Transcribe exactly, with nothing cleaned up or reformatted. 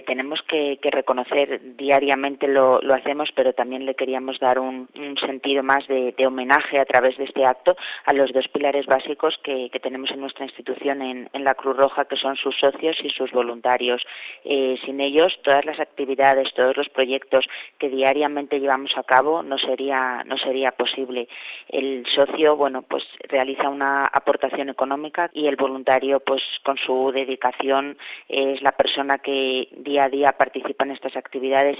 tenemos que, que reconocer diariamente lo, lo hacemos, pero también le queríamos dar un, un sentido más de, de homenaje a través de este acto a los dos pilares básicos que, que tenemos en nuestra institución en, en la Cruz Roja, que son sus socios y sus voluntarios. Eh, sin ellos, todas las actividades, todos los proyectos que diariamente llevamos a cabo no sería, no sería posible. El socio, bueno, pues realiza una aportación económica y el voluntario, pues con su dedicación, es la persona que día a día participa en estas actividades